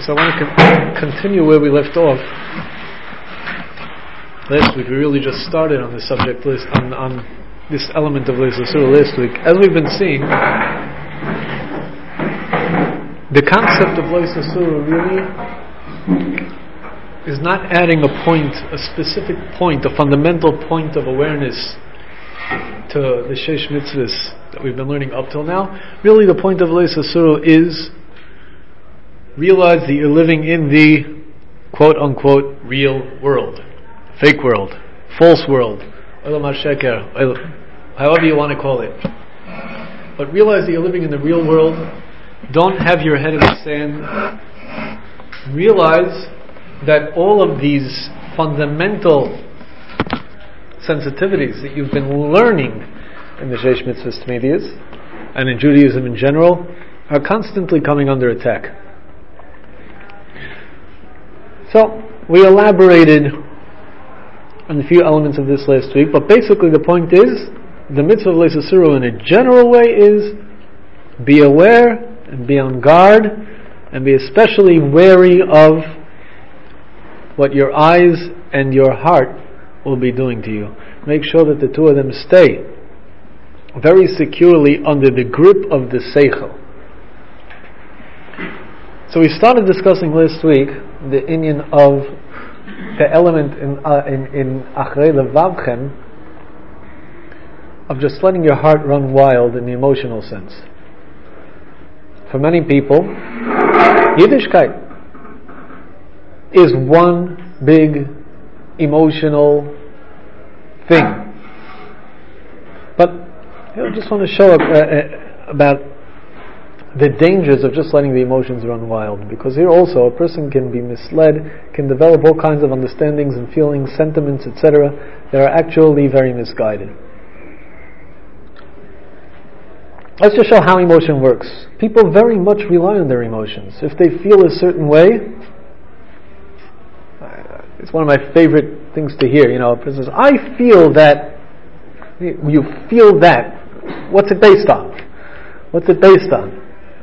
So I want to continue where we left off. Last week we really just started on this subject list, on this element of Leis Asura last week. As we've been seeing, the concept of Leis Asura really is not adding a specific point, a fundamental point of awareness to the Sheish Mitzvahs that we've been learning up till now. Really the point of Leis Asura is realize that you're living in the quote-unquote real world, fake world, false world, Olam HaSheker, however you want to call it. But realize that you're living in the real world. Don't have your head in the sand. Realize that all of these fundamental sensitivities that you've been learning in the Sheish Mitzvahs Tmidiyos and in Judaism in general are constantly coming under attack. So, we elaborated on a few elements of this last week, but basically the point is, the mitzvah of Leis Asura in a general way is be aware and be on guard and be especially wary of what your eyes and your heart will be doing to you. Make sure that the two of them stay very securely under the grip of the seichel. So we started discussing last week the inyan of the element in Achrei Levavchem of just letting your heart run wild in the emotional sense. For many people, Yiddishkeit is one big emotional thing. But I just want to show about the dangers of just letting the emotions run wild, because here also a person can be misled, can develop all kinds of understandings and feelings, sentiments, etc. that are actually very misguided. Let's just show how emotion works. People very much rely on their emotions. If they feel a certain way, it's one of my favorite things to hear. A person says, I feel that. You feel that. What's it based on? What's it based on?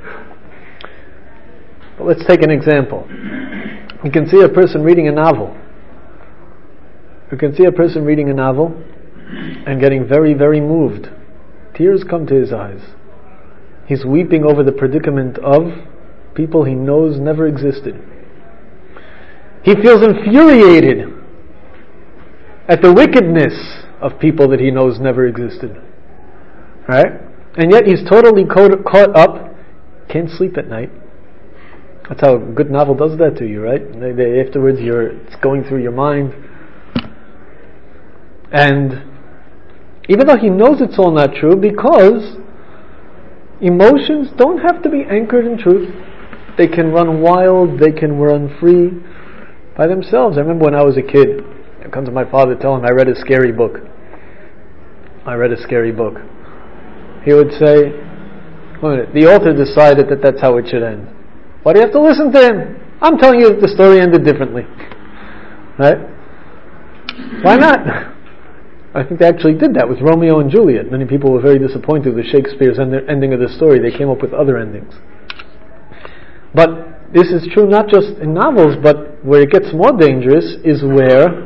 But let's take an example. You can see a person reading a novel. You can see a person reading a novel and getting very, very moved. Tears come to his eyes. He's weeping over the predicament of people he knows never existed. He feels infuriated at the wickedness of people that he knows never existed. Right? And yet he's totally caught up, can't sleep at night. That's how a good novel does that to you, right? Afterwards, it's going through your mind. And even though he knows it's all not true, because emotions don't have to be anchored in truth. They can run wild, they can run free by themselves. I remember when I was a kid, I come to my father, tell him I read a scary book. He would say, the author decided that that's how it should end. Why do you have to listen to him? I'm telling you that the story ended differently. Right? Why not? I think they actually did that with Romeo and Juliet. Many people were very disappointed with Shakespeare's ending of the story. They came up with other endings. But this is true not just in novels, but where it gets more dangerous is where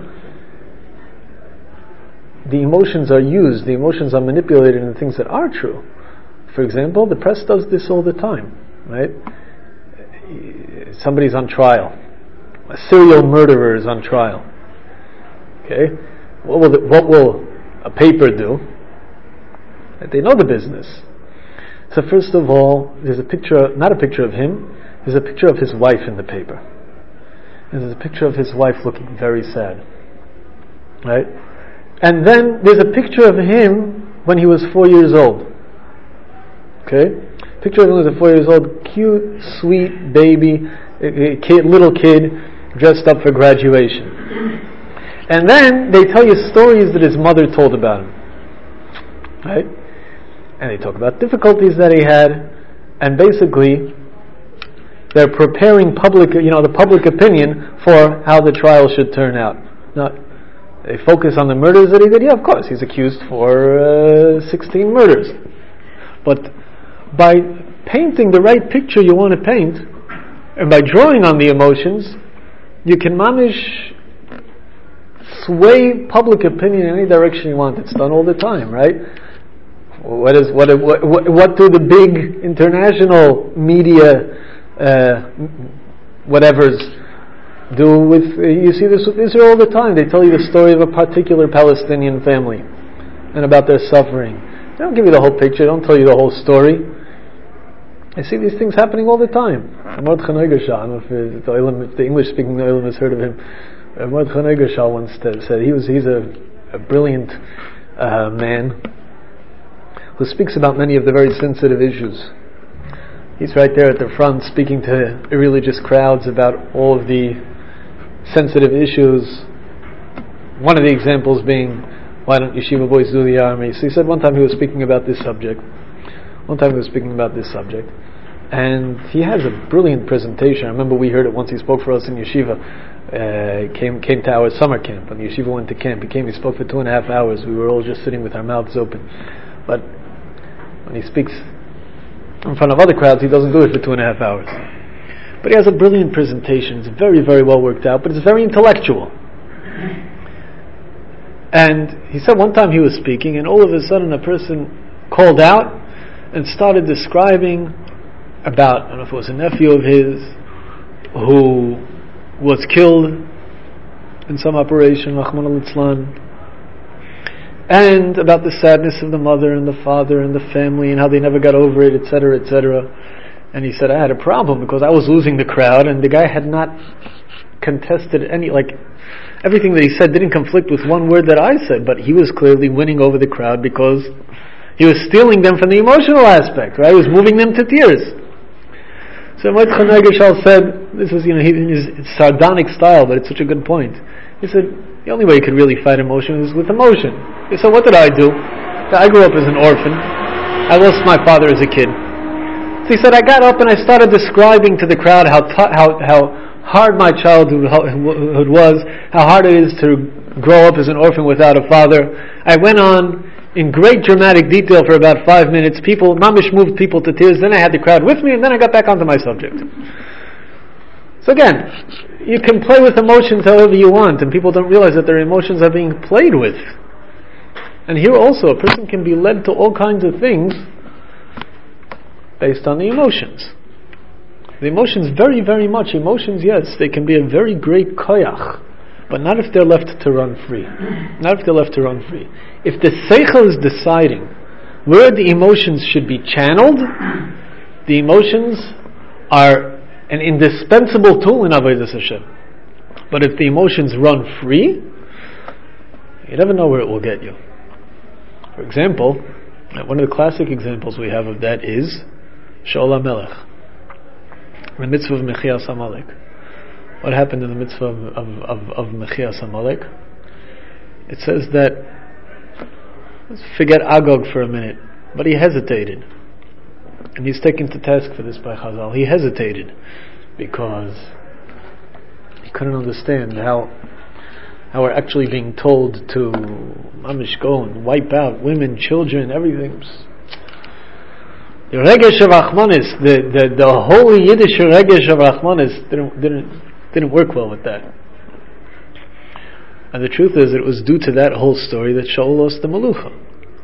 the emotions are used, the emotions are manipulated into things that are true. For example, the press does this all the time, right? Somebody's on trial. A serial murderer is on trial. Okay? What will a paper do? They know the business. So first of all, there's a picture, not a picture of him, there's a picture of his wife in the paper. And there's a picture of his wife looking very sad. Right? And then there's a picture of him when he was 4 years old. Okay? Picture of him when he was 4 years old, cute, sweet baby, little kid, dressed up for graduation. And then they tell you stories that his mother told about him. Right? And they talk about difficulties that he had, and basically they're preparing the public opinion for how the trial should turn out. Now, they focus on the murders that he did. Yeah, of course, he's accused for 16 murders. But by painting the right picture you want to paint, And by drawing on the emotions, you can mamish sway public opinion in any direction you want. It's done all the time, right? What do the big international media whatevers do with, you see this with Israel all the time. They tell you the story of a particular Palestinian family and about their suffering. They don't give you the whole picture, they don't tell you the whole story. I see these things happening all the time. Mordechai Negershal, I don't know if the English-speaking Olam has heard of him. Mordechai Negershal once said he's a brilliant man who speaks about many of the very sensitive issues. He's right there at the front speaking to irreligious crowds about all of the sensitive issues. One of the examples being, why don't yeshiva boys do the army? So he said one time he was speaking about this subject. And he has a brilliant presentation. I remember we heard it once he spoke for us in yeshiva. Came to our summer camp. When the yeshiva went to camp, he spoke for 2.5 hours. We were all just sitting with our mouths open. But when he speaks in front of other crowds, he doesn't do it for 2.5 hours. But he has a brilliant presentation. It's very, very well worked out, but it's very intellectual. And he said one time he was speaking, and all of a sudden a person called out and started describing about, I don't know if it was a nephew of his who was killed in some operation, Rahman al-Islam, and about the sadness of the mother and the father and the family and how they never got over it, etc., etc. And he said, I had a problem because I was losing the crowd and the guy had not contested everything that he said didn't conflict with one word that I said, but he was clearly winning over the crowd because he was stealing them from the emotional aspect, right? He was moving them to tears. So Mordechai Negershal said, this is, his sardonic style, but it's such a good point. He said, the only way you could really fight emotion is with emotion. He said, what did I do? I grew up as an orphan. I lost my father as a kid. So he said, I got up and I started describing to the crowd how hard my childhood was, how hard it is to grow up as an orphan without a father. I went on in great dramatic detail for about 5 minutes. Mamish moved people to tears. Then I had the crowd with me, and then I got back onto my subject. So again, you can play with emotions however you want, and people don't realize that their emotions are being played with. And here also, a person can be led to all kinds of things based on the emotions. The emotions, very, very much. Emotions, yes, they can be a very great koyach, but not if they're left to run free. Not if they're left to run free. If the seichel is deciding where the emotions should be channeled, the emotions are an indispensable tool in Avodas Hashem. But if the emotions run free, you never know where it will get you. For example, one of the classic examples we have of that is Shaul HaMelech, the mitzvah of Mechias Amalek. What happened in the mitzvah of Mechias Amalek? It says that, let's forget Agog for a minute, but he hesitated. And he's taken to task for this by Chazal. He hesitated because he couldn't understand how we're actually being told to mamish go and wipe out women, children, everything. The Regesh of Rachmanis, the holy Yiddish Regesh of Rachmanis didn't work well with that. And the truth is, it was due to that whole story that Shaul lost the Malucha.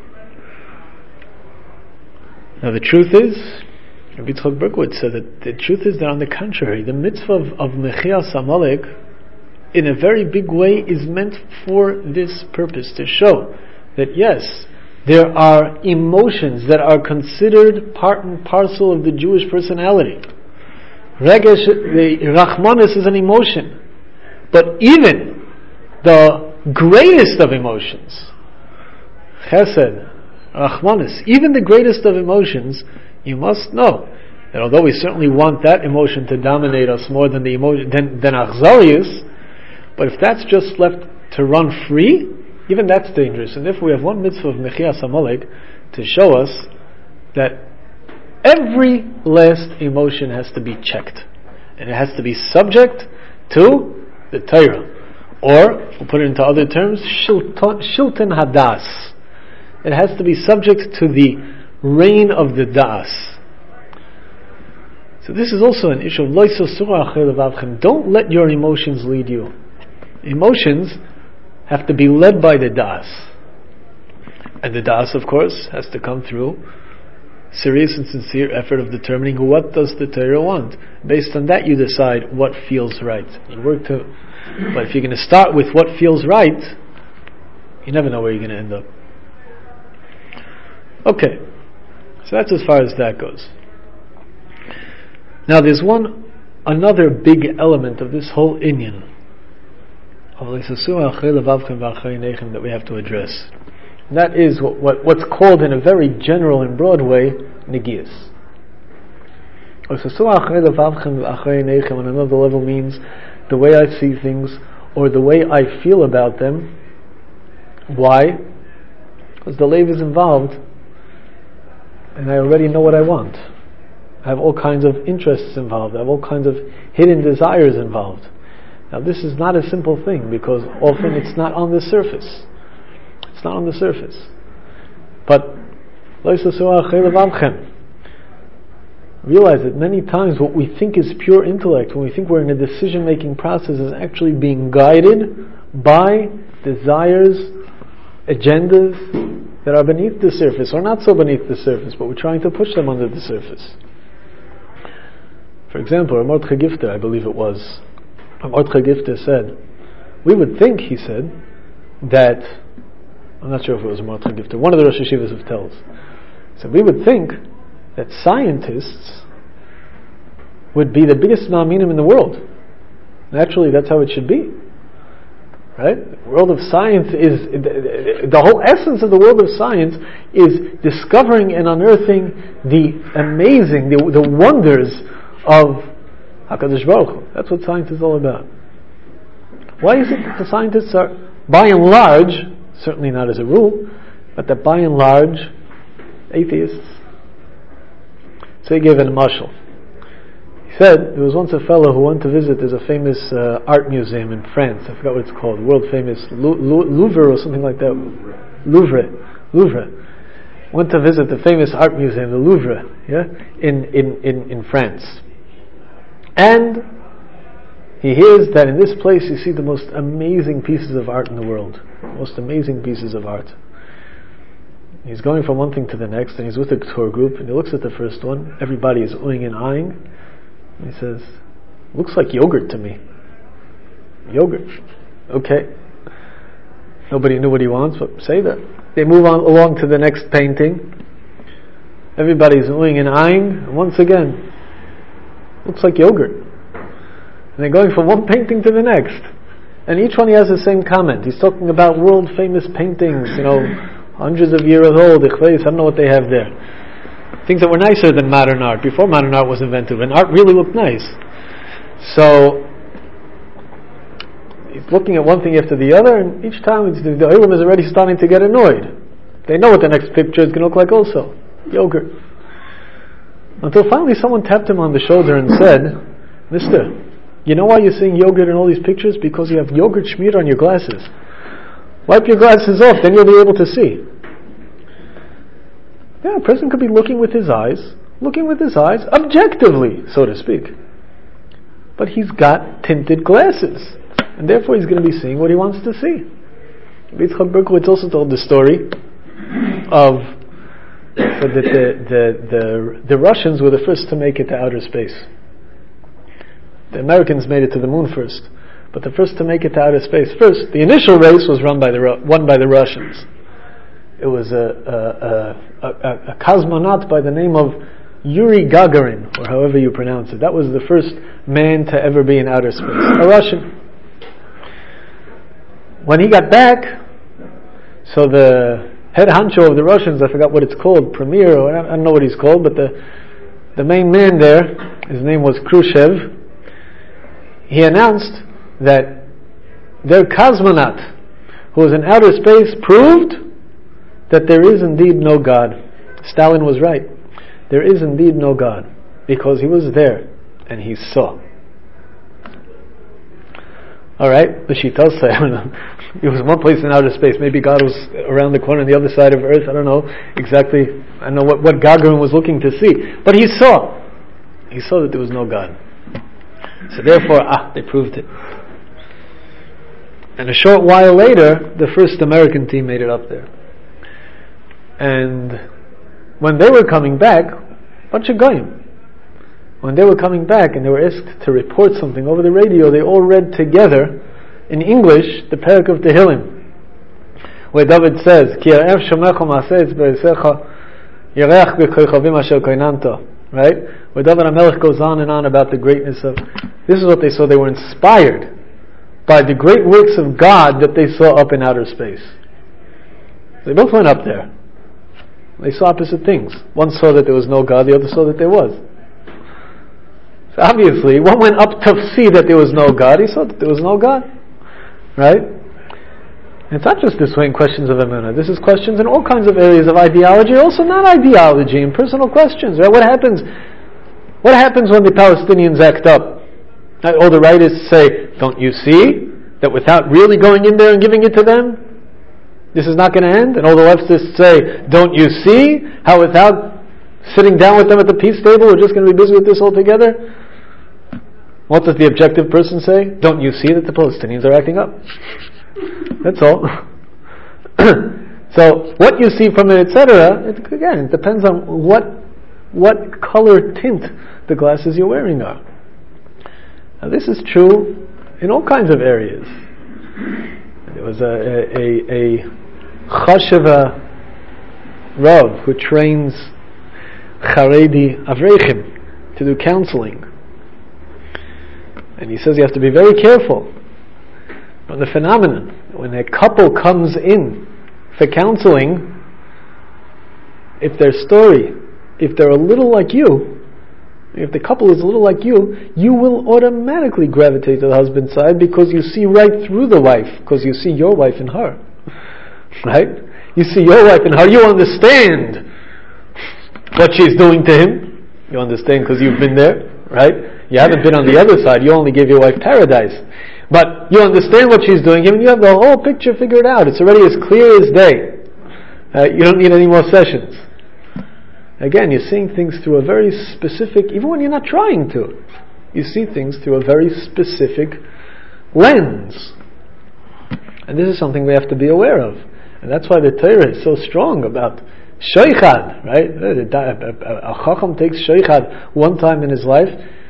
Now the truth is, Rabbi Yitzchak Berkowitz said that the truth is that on the contrary, the mitzvah of Mechias Amalek, in a very big way, is meant for this purpose, to show that yes, there are emotions that are considered part and parcel of the Jewish personality. Regesh, the Rachmanis is an emotion, but even the greatest of emotions, Chesed, Rachmanis, even the greatest of emotions, you must know that although we certainly want that emotion to dominate us more than the emotion than Achzarius, but if that's just left to run free, even that's dangerous. And if we have one mitzvah of Mechias Amalek to show us that every last emotion has to be checked, and it has to be subject to the Torah, or we'll put it into other terms, Shilton Hadas. It has to be subject to the reign of the Das. So this is also an issue of don't let your emotions lead you. Emotions have to be led by the das. And the das, of course, has to come through serious and sincere effort of determining what does the Torah want. Based on that, you decide what feels right. But if you're going to start with what feels right, you never know where you're going to end up. Okay, so that's as far as that goes. Now there's another big element of this whole inyan that we have to address. And that is what's called in a very general and broad way, negias. On another level means the way I see things or the way I feel about them. Why? Because the leiv is involved and I already know what I want. I have all kinds of interests involved. I have all kinds of hidden desires involved. Now this is not a simple thing because often it's not on the surface. It's not on the surface. But realize that many times what we think is pure intellect, when we think we're in a decision-making process, is actually being guided by desires, agendas that are beneath the surface, or not so beneath the surface, but we're trying to push them under the surface. For example, Mordechai Gifter, I believe it was, Mordechai Gifter said, we would think, he said, that, I'm not sure if it was Mordechai Gifter, one of the Rosh Yeshivas of Telz, said, we would think that scientists would be the biggest ma'aminim in the world. Naturally, that's how it should be. Right? The world of science is, the whole essence of the world of science is discovering and unearthing the amazing, the wonders of HaKadosh Baruch Hu. That's what science is all about. Why is it that the scientists are, by and large, certainly not as a rule, but that by and large, atheists? So he gave an mashal. He said there was once a fellow who went to visit. There's a famous art museum in France. I forgot what it's called. World famous Louvre or something like that. Louvre. Went to visit the famous art museum, the Louvre, in France. And he hears that in this place you see the most amazing pieces of art in the world. Most amazing pieces of art. He's going from one thing to the next, and he's with a tour group, and he looks at the first one. Everybody is oohing and eyeing. And he says, looks like yogurt to me. Yogurt. Okay. Nobody knew what he wants, but say that. They move on along to the next painting. Everybody's oohing and eyeing, and once again, looks like yogurt. And they're going from one painting to the next. And each one he has the same comment. He's talking about world famous paintings, hundreds of years old, I don't know what they have there. Things that were nicer than modern art, before modern art was invented, when art really looked nice. So, he's looking at one thing after the other, and each time the Olam is already starting to get annoyed. They know what the next picture is going to look like also. Yogurt. Until finally someone tapped him on the shoulder and said, Mister, you know why you're seeing yogurt in all these pictures? Because you have yogurt smeared on your glasses. Wipe your glasses off, then you'll be able to see. Yeah, a person could be looking with his eyes, objectively, so to speak. But he's got tinted glasses, and therefore he's going to be seeing what he wants to see. Yitzchak Berkowitz also told the story of the Russians were the first to make it to outer space. The Americans made it to the moon first, but the first to make it to outer space first. The initial race was won by the Russians. It was a cosmonaut by the name of Yuri Gagarin, or however you pronounce it. That was the first man to ever be in outer space, a Russian. When he got back, so the head honcho of the Russians, I forgot what it's called, premier, or I don't know what he's called, but the main man there, his name was Khrushchev. He announced that their cosmonaut, who was in outer space, proved that there is indeed no God. Stalin was right. There is indeed no God, because he was there and he saw. Alright, the Shita say, I don't know. It was one place in outer space. Maybe God was around the corner on the other side of Earth. I don't know exactly. I don't know what Gagarin was looking to see. But he saw. he saw that there was no God. So therefore, they proved it. And a short while later, the first American team made it up there. And when they were coming back, bunch of goyim. When they were coming back and they were asked to report something over the radio, they all read together in English the Perek of Tehillim, where David says, "Ki ha'ev shomecha ma'aseh be'esecha yerech b'koichavim asher koinanto." Right? Where David HaMelech goes on and on about the greatness of. This is what they saw. They were inspired by the great works of God that they saw up in outer space. They both went up there. They saw opposite things. One saw that there was no God, the other saw that there was. So obviously, one went up to see that there was no God, he saw that there was no God. Right? And it's not just this way in questions of emunah. This is questions in all kinds of areas of ideology, also not ideology, and personal questions. Right? What happens when the Palestinians act up? All the rightists say, don't you see that without really going in there and giving it to them, this is not going to end? And all the leftists say, don't you see how without sitting down with them at the peace table, we're just going to be busy with this altogether? What does the objective person say? Don't you see that the Palestinians are acting up? That's all. So, what you see from it, etc., it depends on what color tint the glasses you're wearing are. Now, this is true in all kinds of areas. There was a Chasheva Rav who trains Haredi Avrechim to do counseling. And he says you have to be very careful on the phenomenon. When a couple comes in for counseling, if their story, if they're a little like you, if the couple is a little like you will automatically gravitate to the husband's side because you see right through the wife, because you see your wife in her. Right? You see your wife in her, you understand what she's doing to him. You understand because you've been there, right? You haven't been on the other side, you only gave your wife paradise. But you understand what she's doing, and you have the whole picture figured out. It's already as clear as day. You don't need any more sessions. Again, you're seeing things through a very specific, even when you're not trying to, you see things through a very specific lens. And this is something we have to be aware of. And that's why the Torah is so strong about sheichad, right? A chacham takes sheichad one time in his life.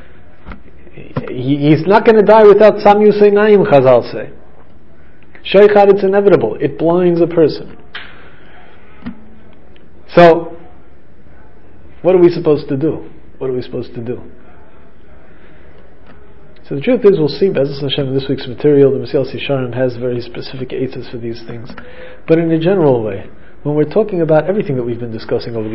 He's not going to die without Samyu Seinayim, Chazal say. Sheichad, it's inevitable. It blinds a person. So, what are we supposed to do? What are we supposed to do? So the truth is, we'll see, Be'ezus Hashem, in this week's material, the Mesilas Yesharim has very specific eitzes for these things. But in a general way, when we're talking about everything that we've been discussing over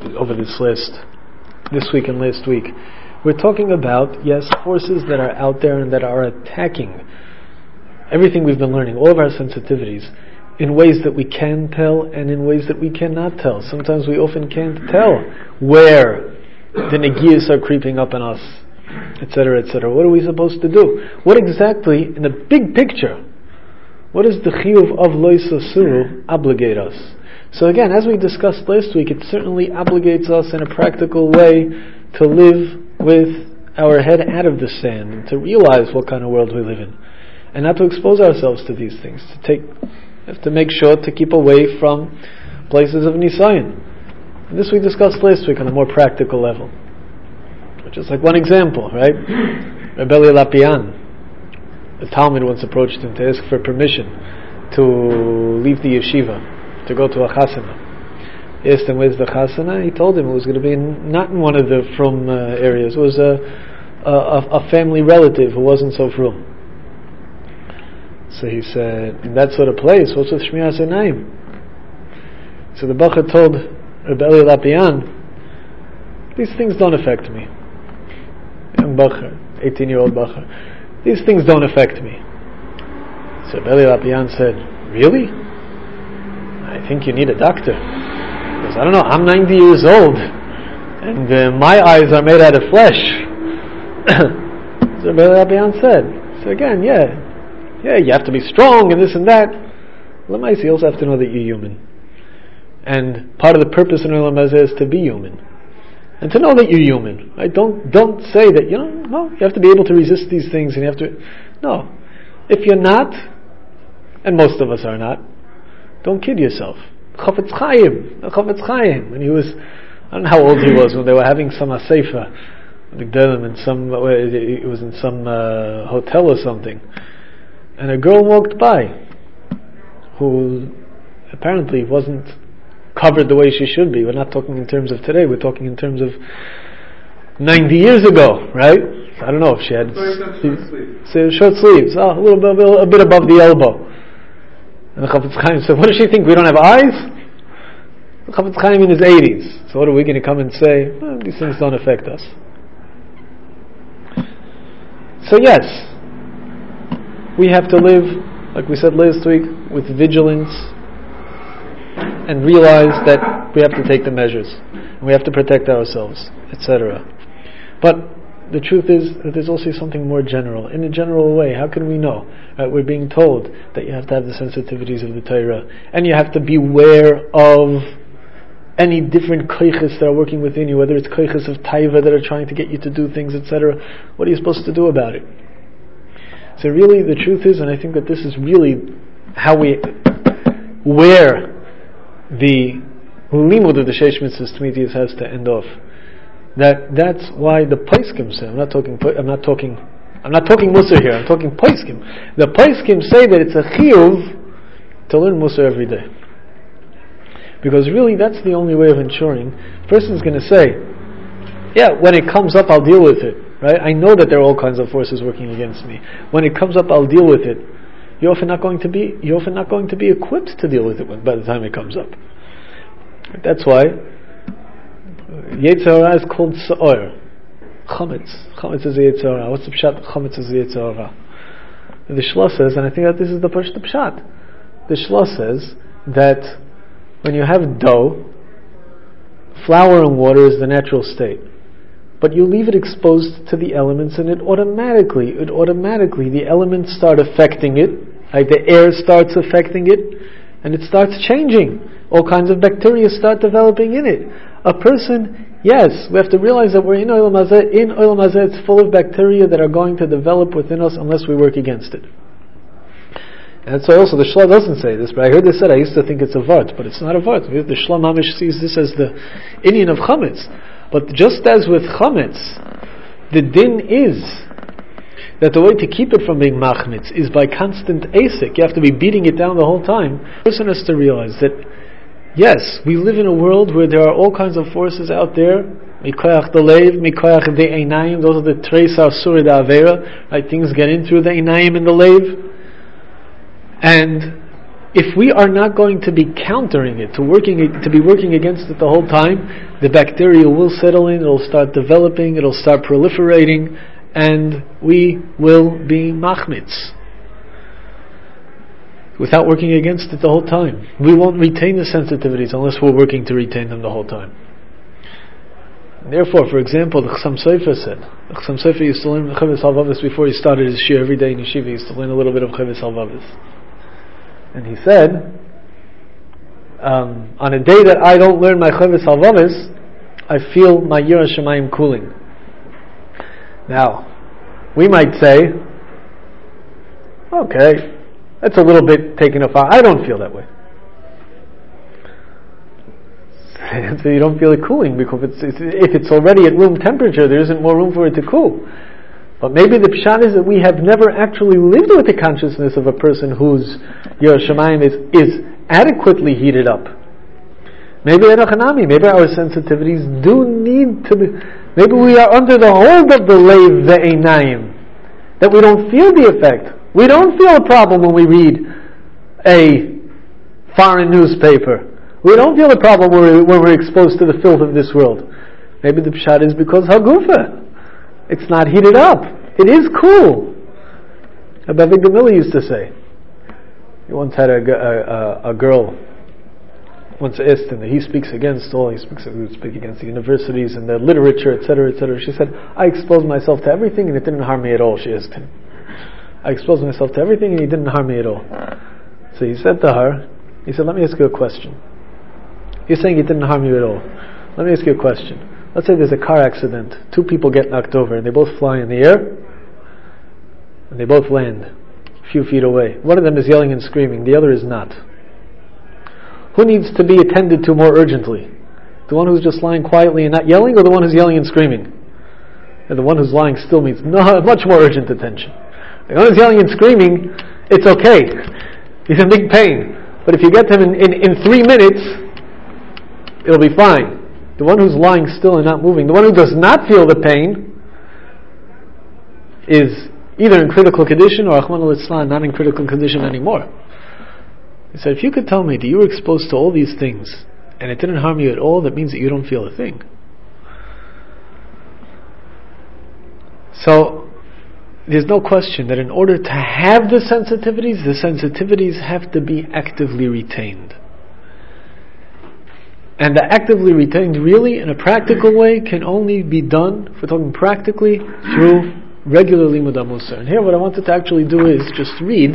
this week and last week, we're talking about, yes, forces that are out there and that are attacking everything we've been learning, all of our sensitivities, in ways that we can tell and in ways that we cannot tell. Sometimes we often can't tell where the negiyas are creeping up on us, etc., etc. What are we supposed to do? What exactly, in the big picture, what does the chiyuv of lo yisasuru obligate us? So again, as we discussed last week, it certainly obligates us in a practical way to live with our head out of the sand and to realize what kind of world we live in, and not to expose ourselves to these things. We have to make sure to keep away from places of nisayon. And this we discussed last week on a more practical level. Just like one example, right? Reb Eli Lapian, the Talmud once approached him to ask for permission to leave the yeshiva, to go to a chasana. He asked him, where's the chasana? He told him it was going to be not in one of the frum areas. It was a family relative who wasn't so frum. So he said, in that sort of place, what's with Shmiras Einayim? So the Bacha told Reb Eli Lapian, these things don't affect me. Young Bacha, 18-year-old Bacha. These things don't affect me. So Reb Eli Lapian said, really? I think you need a doctor. Because I don't know, I'm 90 years old, and my eyes are made out of flesh. So Reb Eli Lapian said, so again, yeah, you have to be strong and this and that. Lamaisi, you also have to know that you're human. And part of the purpose in Olam Hazeh is to be human. And to know that you're human. Right? Don't say that, no, you have to be able to resist these things and you have to... No. If you're not, and most of us are not, don't kid yourself. Chafetz Chaim, when he was... I don't know how old he was when they were having some aseifa in some, it was in some hotel or something, and a girl walked by who apparently wasn't covered the way she should be. We're not talking in terms of today, we're talking in terms of 90 years ago, right? I don't know if she had short sleeves, a bit above the elbow. And the Chafetz Chaim said, what does she think, we don't have eyes? The Chafetz Chaim in his 80s, so what are we going to come and say? Well, these things don't affect us. So yes, we have to live, like we said last week, with vigilance and realize that we have to take the measures and we have to protect ourselves, etc. But the truth is that there's also something more general. In a general way, how can we know? We're being told that you have to have the sensitivities of the Torah and you have to beware of any different koiches that are working within you, whether it's koiches of taiva that are trying to get you to do things, etc. What are you supposed to do about it? So really the truth is, and I think that this is really where the limud of the Sheish Mitzvahs Tmidiyos has to end off. That's why the Poskim say, I'm not talking Musar here, I'm talking Poskim. The Poskim say that it's a chiyuv to learn Musar every day. Because really that's the only way of ensuring. The person's going to say, yeah, when it comes up I'll deal with it. Right? I know that there are all kinds of forces working against me. When it comes up I'll deal with it. You're often not going to be equipped to deal with it by the time it comes up. That's why Yetzer Hara is called Sa'or. Chametz is the Yetzer Hara. What's the pshat? Chametz is the Yetzer Hara. The Shla says, and I think that this is the pshat. The Shla says that when you have dough, flour and water is the natural state. But you leave it exposed to the elements and it automatically, the elements start affecting it, like the air starts affecting it, and it starts changing. All kinds of bacteria start developing in it. A person, yes, we have to realize that we're in Olam Hazeh. In Olam Hazeh it's full of bacteria that are going to develop within us unless we work against it. And so also the Shla doesn't say this, but I heard this said, I used to think it's a vart, but it's not a vart. The Shla Mamish sees this as the Inyan of Chametz. But just as with Chametz, the din is that the way to keep it from being machmitz is by constant asik. You have to be beating it down the whole time. The person has to realize that, yes, we live in a world where there are all kinds of forces out there. Mikoyach the leiv, mikoyach the einayim, those are the tres asur da avera, right? Things get in through the einayim and the leiv. And if we are not going to be countering it, to be working against it the whole time, the bacteria will settle in, it'll start developing, it'll start proliferating, and we will be machmitz. Without working against it the whole time. We won't retain the sensitivities unless we're working to retain them the whole time. Therefore, for example, the Chassam Sofer said, the Chassam Sofer used to learn Chovos Halvavis before he started his shir every day in yeshiva. He used to learn a little bit of Chovos Halvavis. And he said, on a day that I don't learn my Chovos Halvavis, I feel my Yirah Shamayim cooling. Now, we might say, okay, that's a little bit taken off. I don't feel that way. So you don't feel it cooling because if it's already at room temperature, there isn't more room for it to cool. But maybe the pshat is that we have never actually lived with the consciousness of a person whose Yirah Shamayim is adequately heated up. Maybe our sensitivities do need to be. Maybe we are under the hold of the leiv ve'einayim, that we don't feel the effect. We don't feel a problem when we read a foreign newspaper. We don't feel a problem when we're exposed to the filth of this world. Maybe the pshat is because hagufa, it's not heated up. It is cool. Rabbi Gamliel used to say. He once had a girl. Once asked him that he speaks against the universities and the literature, etc., etc. She said, "I exposed myself to everything and it didn't harm me at all." She asked him, "I exposed myself to everything and it didn't harm me at all." So he said to her, he said, "Let me ask you a question. You're saying it didn't harm you at all. Let me ask you a question. Let's say there's a car accident. 2 people get knocked over and they both fly in the air and they both land a few feet away. One of them is yelling and screaming, the other is not. Who needs to be attended to more urgently? The one who's just lying quietly and not yelling, or the one who's yelling and screaming? And the one who's lying still needs much more urgent attention. The one who's yelling and screaming, it's okay. He's in big pain. But if you get him in 3 minutes, it'll be fine. The one who's lying still and not moving, the one who does not feel the pain, is either in critical condition or Rahman al-Islam, not in critical condition anymore. He said, if you could tell me that you were exposed to all these things and it didn't harm you at all, that means that you don't feel a thing. So there's no question that in order to have the sensitivities have to be actively retained. And the actively retained really in a practical way can only be done, if we're talking practically, through regular limud musar. And here what I wanted to actually do is just read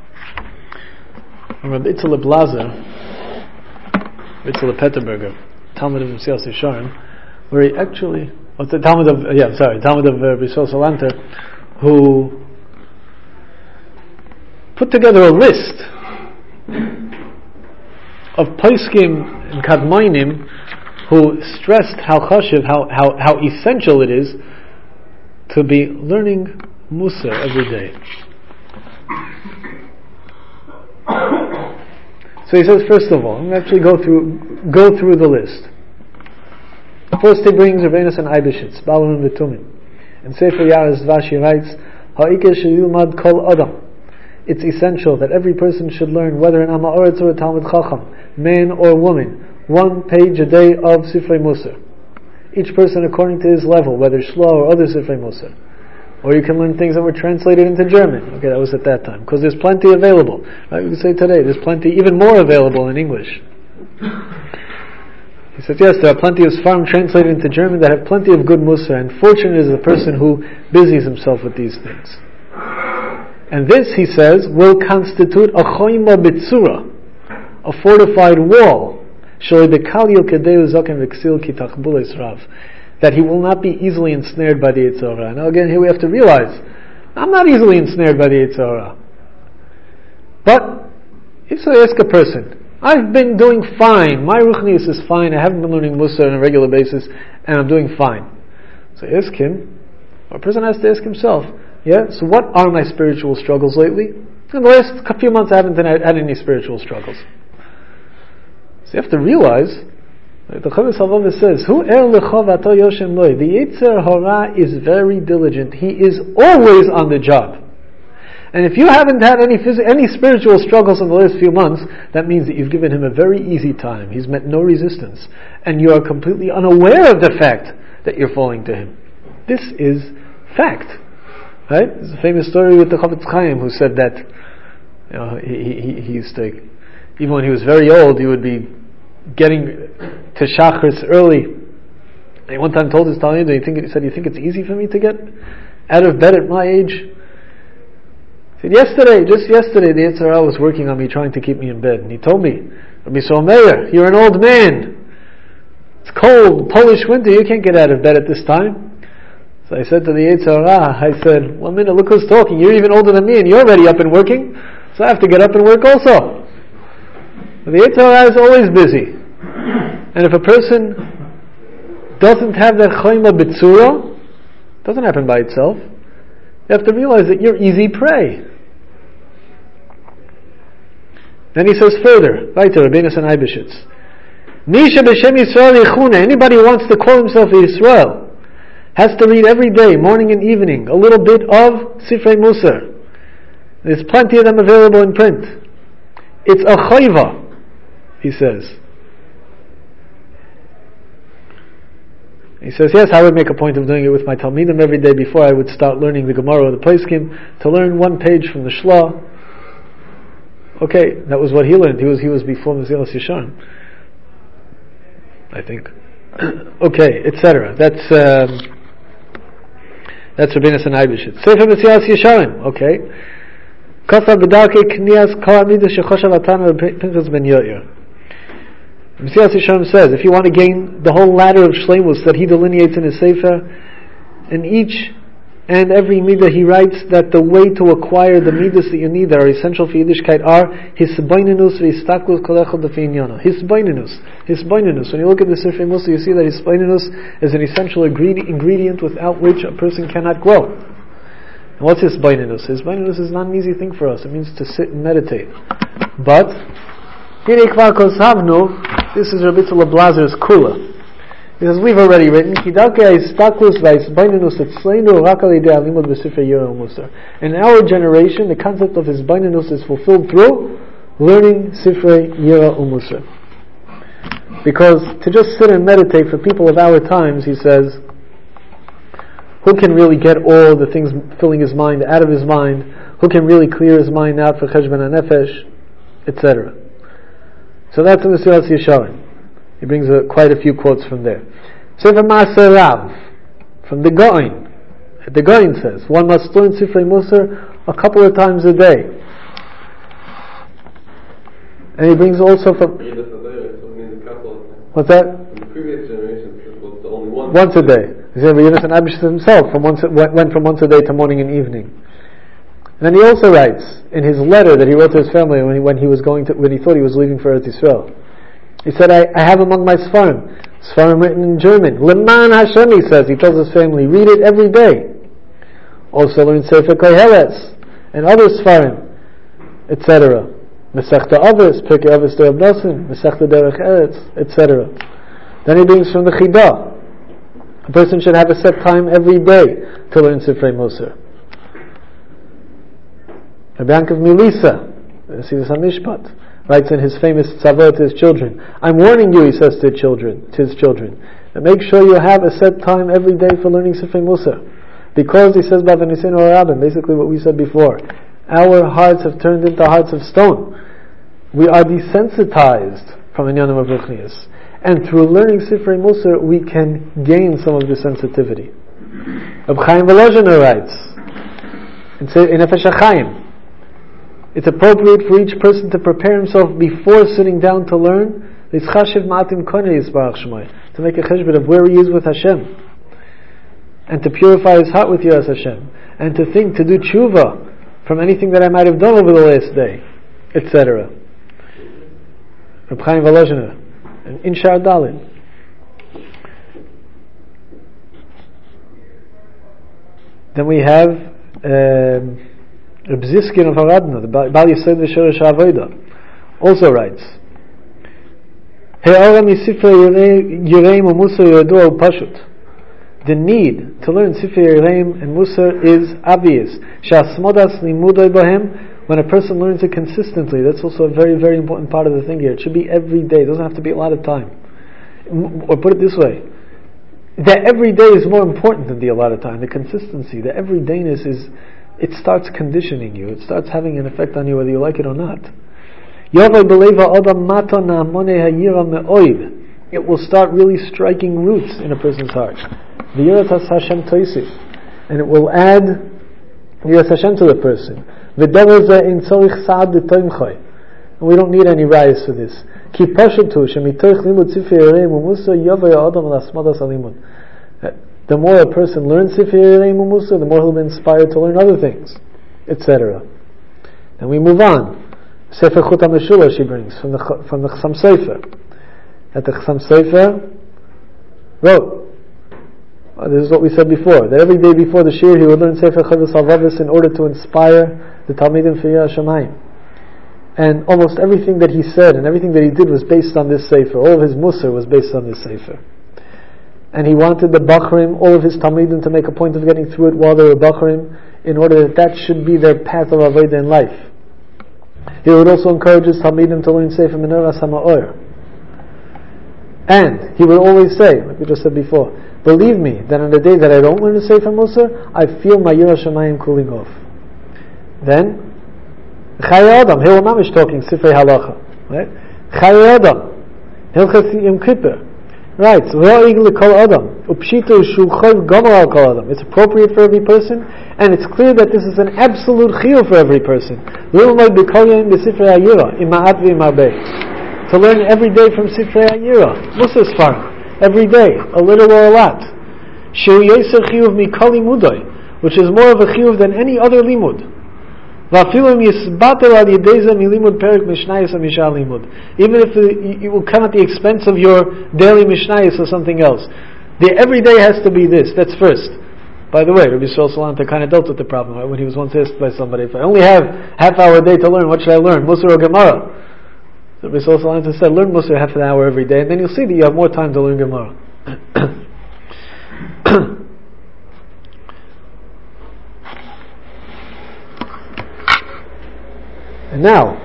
from Rabbi Itzel Blazer, Itzel Petterberger, Talmud of Mesilas Yesharim, where he actually, Talmud of Brisol Salanter, who put together a list of poskim and kadmonim who stressed how chashiv, how essential it is to be learning Musar every day. So he says, first of all, I'm going to actually go through the list. First he brings Rabbeinu and Eibeshitz, Balam V'Tumin. In Sefer Yaris Dvash writes, Ha'ikeh sheyilmad kol adam. It's essential that every person should learn, whether an Amaoretz or a Talmud Chacham, man or woman, 1 page a day of Sifrei Musar. Each person according to his level, whether Shlo or other Sifrei Musar. Or you can learn things that were translated into German. Okay, that was at that time. Because there's plenty available. Right? We can say today, there's plenty, even more available in English. He says, yes, there are plenty of Sfarim translated into German that have plenty of good Musar, and fortunate is the person who busies himself with these things. And this, he says, will constitute a choima bitsura, a fortified wall, that he will not be easily ensnared by the Yetzer Hara. Now again, here we have to realize, I'm not easily ensnared by the Yetzer Hara. But, if I ask a person, I've been doing fine, my ruchnius is fine, I haven't been learning Musar on a regular basis, and I'm doing fine. So ask him, or a person has to ask himself, so what are my spiritual struggles lately? In the last few months I haven't had any spiritual struggles. So you have to realize, the Chavis Halvav says, "Hu er lecha v'ato yoshem loi." The Yetzer Hara is very diligent. He is always on the job. And if you haven't had any spiritual struggles in the last few months, that means that you've given him a very easy time. He's met no resistance, and you are completely unaware of the fact that you're falling to him. This is fact, right? There's a famous story with the Chafetz Chaim who said that he used to, even when he was very old, he would be getting to Shachris early. And he one time told his Talmud, he said, "You think it's easy for me to get out of bed at my age?" He said, just yesterday, the Yetzer Hara was working on me, trying to keep me in bed. And he told me, Rabbi Yisrael Meir, you're an old man. It's cold, Polish winter, you can't get out of bed at this time. So I said to the Yetzer Hara, I said, 1 minute, look who's talking. You're even older than me and you're already up and working. So I have to get up and work also. But the Yetzer Hara is always busy. And if a person doesn't have that choima b'tzura, it doesn't happen by itself. You have to realize that you're easy prey. Then he says further, weiter, Rabbeinu and Eibeshitz, Misha b'shem Yisrael yichuna, anybody who wants to call himself Yisrael, has to read every day, morning and evening, a little bit of Sifrei Musar. There's plenty of them available in print. It's a chayva, he says. He says, yes, I would make a point of doing it with my Talmidim every day before I would start learning the Gemara or the Poskim, to learn 1 page from the Shla. Okay, that was what he learned. He was before Mesilas Yesharim, I think. Okay, etc. That's Rabbeinu and Eibeshitz. Sefer Mesilas Yesharim. Okay. Kasa b'darkei knias kol amida shechoshav atanu Pinchas ben Yair. Mesilas Yesharim says, if you want to gain the whole ladder of Shleimus that he delineates in his Sefer, in each and every midah he writes that the way to acquire the midas that you need that are essential for Yiddishkeit are hisbeinenus v'yistaklus kol echad lefi inyano. Hisbeinenus. When you look at the Sifrei Musa, you see that hisbeinenus is an essential ingredient without which a person cannot grow. And what's hisbeinenus? Hisbeinenus is not an easy thing for us. It means to sit and meditate. But this is Rabbi Tzala Blazer's kula. Because we've already written, in our generation, the concept of hisbeinenus is fulfilled through learning Sifrei Yira Umusar. Because to just sit and meditate for people of our times, he says, who can really get all the things filling his mind out of his mind? Who can really clear his mind out for Cheshbon HaNefesh, etc. So that's in the Mesilas Yesharim. He brings quite a few quotes from there. Sefer Maaseh Rav, from the Gaon. The Gaon says, one must learn Sifrei Musar a couple of times a day. And he brings also from... What's that? In the previous generation, it was only once a day. He said, Yonasan Abish himself went from once a day to morning and evening. And then he also writes, in his letter that he wrote to his family when he thought he was leaving for Eretz Yisrael, he said, I have among my Sfarim written in German. Leman Hashem, he says. He tells his family, read it every day. Also learn Sefer Koheles and other Sfarim, etc. Masechta Avos, Pirkei Avos de Reb Nosson, Masechta Derech Eretz, etc. Then he brings from the Chidah. A person should have a set time every day to learn Sifrei Musar. Rabbi Yankov Milisa, Siddhas HaMishpat, writes in his famous tzavah to his children, I'm warning you, he says to his children, that make sure you have a set time every day for learning Sifrei Musar. Because, he says, basically what we said before, our hearts have turned into hearts of stone. We are desensitized from Inyanim of Ruchnius. And through learning Sifrei Musar, we can gain some of the sensitivity. Reb Chaim Volozhiner writes, in Nefesh HaChaim, it's appropriate for each person to prepare himself before sitting down to learn, to make a cheshbon of where he is with Hashem, and to purify his heart with Yiras Hashem, and to think, to do tshuva from anything that I might have done over the last day, etc. Reb Chaim Volozhiner, in Shar Dalit. Then we have Reb Ziskin of Haradna, the Bal Yisod V'Shoresh HaAvoda, also writes, the need to learn Sifrei Yereim and Musar is obvious. When a person learns it consistently, that's also a very, very important part of the thing here. It should be every day. It doesn't have to be a lot of time. Or put it this way, the every day is more important than the a lot of time. The consistency, the everydayness it starts conditioning you. It starts having an effect on you whether you like it or not. It will start really striking roots in a person's heart. And it will add Yiras Hashem to the person. And we don't need any rayas for this. The more a person learns Sifrei Yereim Umusar, the more he'll be inspired to learn other things, etc. Then we move on. Sefer Chut HaMeshula she brings from the Chassam Sofer. That the Chassam Sofer wrote, this is what we said before, that every day before the Shir he would learn Sefer Chovos HaLevavos in order to inspire the Talmidim for Yiras Shamayim. And almost everything that he said and everything that he did was based on this Sefer. All of his Musar was based on this Sefer. And he wanted the Bachrim, all of his Talmidim, to make a point of getting through it while they were Bachrim, in order that should be their path of Avodah in life. He would also encourage his Talmidim to learn Sefer Menorah HaMa'or. And he would always say, like we just said before, believe me, that on the day that I don't learn the Sefer Musar, I feel my Yiras Shamayim cooling off. Then, Chayei Adam, here we're mamish talking Sifrei Halacha, right? Chayei Adam, Hilchas Yom Kippur, right? So it's appropriate for every person, and it's clear that this is an absolute chiyuv for every person. to learn every day from Sifrei Hayira, Musar Sfarim, every day, a little or a lot. Shu Yeser Chiyuv Mikol Limudai, which is more of a chiyuv than any other limud. Even if it will come at the expense of your daily mishnayos or something else. The every day has to be this. That's first. By the way, Rabbi Yisrael Salanta kind of dealt with the problem, right? When he was once asked by somebody, if I only have half hour a day to learn, what should I learn? Musar or Gemara? So Rabbi Yisrael Salanta said, learn Musar half an hour every day, and then you'll see that you have more time to learn Gemara. And now,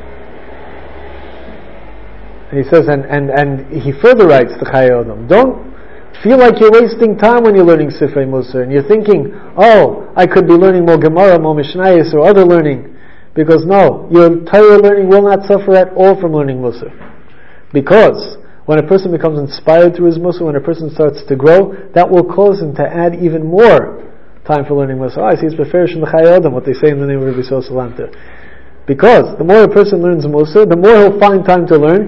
he says, and he further writes to Chayei Adam, don't feel like you're wasting time when you're learning Sifrei Musar, and you're thinking, oh, I could be learning more Gemara, more Mishnayos, or other learning, because no, your Torah learning will not suffer at all from learning Musar. Because when a person becomes inspired through his Musar, when a person starts to grow, that will cause him to add even more time for learning Musar. I see it's beferish in the Chayei Adam, what they say in the name of Rabbi Yisrael Salanter. Because the more a person learns Musar, the more he'll find time to learn.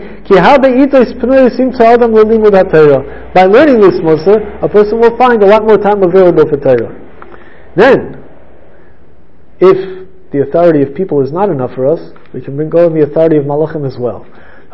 By learning this Musar, a person will find a lot more time available for Torah. Then, if the authority of people is not enough for us, we can go in the authority of Malachim as well.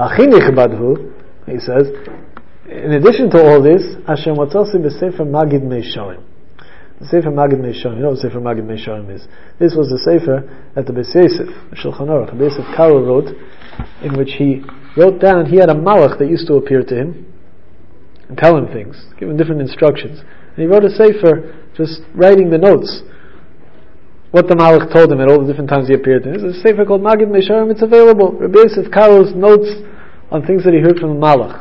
He says, in addition to all this, Hashem Watzasi b'Sefer Magid Meisharim. The Sefer Magid Meisharim. You know what Sefer Magid Meisharim is? This was the Sefer that the Beis Yosef, Shulchan Aruch, Beis Yosef Karo wrote, in which he wrote down, he had a malach that used to appear to him and tell him things, give him different instructions. And he wrote a Sefer just writing the notes, what the malach told him at all the different times he appeared to him. There's a Sefer called Magid Meisharim, it's available. Beis Yosef Karo's notes on things that he heard from the malach.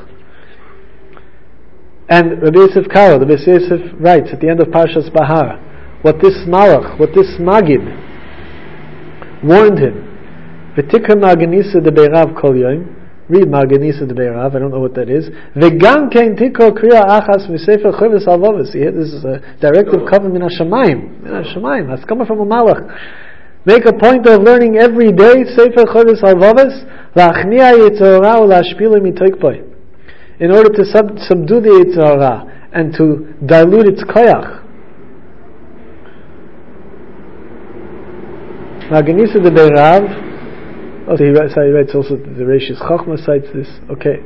And Rabbi Yosef Karo, the Beis Yosef, writes at the end of Parshas Bahar, what this malach, what this magid warned him. V'tikra Maganisa de Beirav kol yom. Read Maganisa de Beirav. I don't know what that is. V'gam kein tikro kriya achas misefer choves alvavos. This is a directive coming min hashamayim. Min hashamayim. That's coming from a malach. Make a point of learning every day sefer choves alvavos. La'achniya yitzorah u'la'ashpila mitoikboi. In order to subdue the Yetzer Hara and to dilute its koyach. Maganisa de Beirav. Also he writes also the Reishis Chochma cites this. Okay.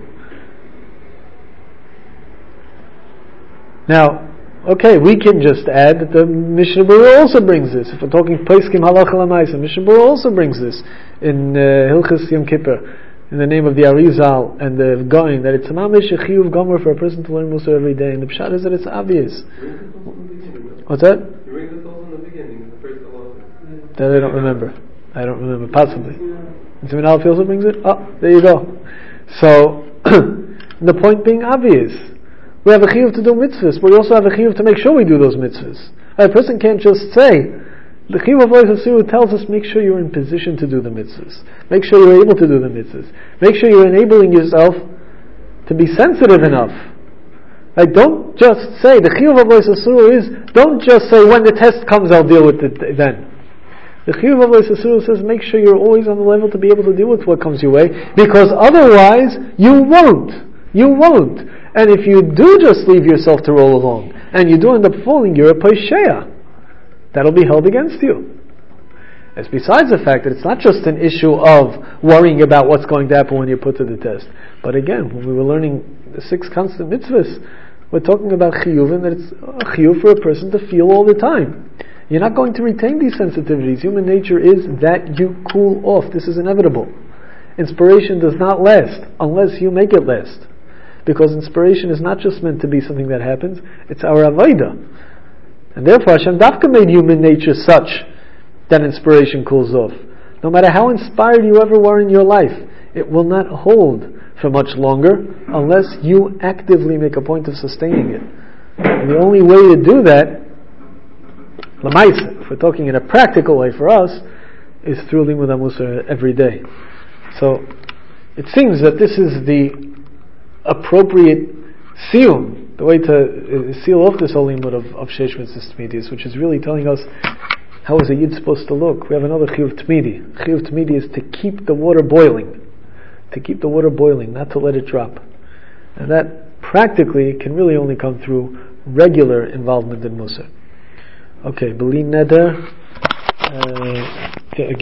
Now, okay, we can just add that the Mishnah Berurah also brings this. If we're talking Poskim Halacha L'Maisa, Mishnah Berurah also brings this in Hilchos Yom Kippur, in the name of the Arizal and the Goin, that it's a mamish a chiyuv gomer for a person to learn Musar every day. And the pshat is that it's obvious. What's that? You read this also in the beginning, the first halacha. That I don't remember. Possibly. And Simon Aleph also brings it? Oh, there you go. So, the point being obvious. We have a chiyuv to do mitzvahs, but we also have a chiyuv to make sure we do those mitzvahs. A person can't just say, the chiyuv of Lois Asuru tells us, make sure you're in position to do the mitzvahs. Make sure you're able to do the mitzvahs. Make sure you're enabling yourself to be sensitive enough. Like, don't just say, the chiyuv of Lois Asuru is, don't just say, when the test comes, I'll deal with it then. The chiyuv of Lois Asuru says, make sure you're always on the level to be able to deal with what comes your way, because otherwise, you won't. You won't. And if you do just leave yourself to roll along, and you do end up falling, you're a posheya. That'll be held against you. As besides the fact that it's not just an issue of worrying about what's going to happen when you're put to the test. But again, when we were learning the 6 constant mitzvahs, we're talking about chiyuv, and that it's a chiyuv for a person to feel all the time. You're not going to retain these sensitivities. Human nature is that you cool off. This is inevitable. Inspiration does not last unless you make it last. Because inspiration is not just meant to be something that happens, it's our avodah. And therefore Hashem Dafka made human nature such that inspiration cools off. No matter how inspired you ever were in your life, it will not hold for much longer unless you actively make a point of sustaining it. And the only way to do that, L'maisa, if we're talking in a practical way for us, is through Limud HaMusar every day. So, it seems that this is the appropriate siyum, the way to seal off this whole limud of Sheish Mitzvahs Tmidiyos, which is really telling us how is a yid supposed to look. We have another chiyuv tmidi. Chiyuv tmidi is to keep the water boiling, to keep the water boiling, not to let it drop. And that practically can really only come through regular involvement in Musar. Okay, B'li Neder. Again,